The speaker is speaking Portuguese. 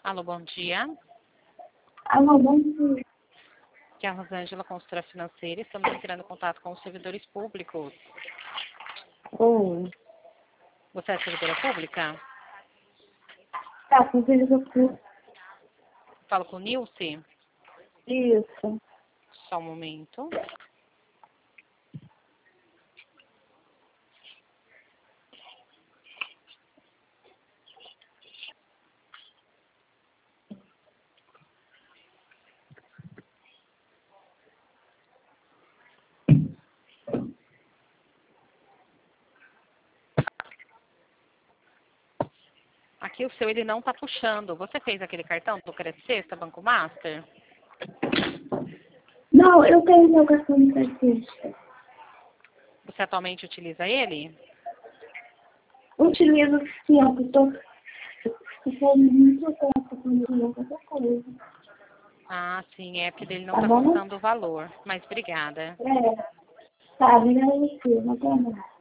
Alô, bom dia. Alô, bom dia. Aqui é a Rosângela, consultora financeira. Estamos entrando em contato com os servidores públicos. Oi. Você é servidora pública? Tá, com certeza. Falo com o Nilce. Isso. Só um momento. Aqui o seu ele não está puxando. Você fez aquele cartão do Credit Sexta, Banco Master? Não, eu tenho meu cartão de cartista. Você atualmente utiliza ele? Utilizo sempre, estou muito tempo com qualquer coisa. Ah, sim, é porque dele não Tá está bom? constando o valor. Mas obrigada. É. Tá, obrigada a você. Até mais.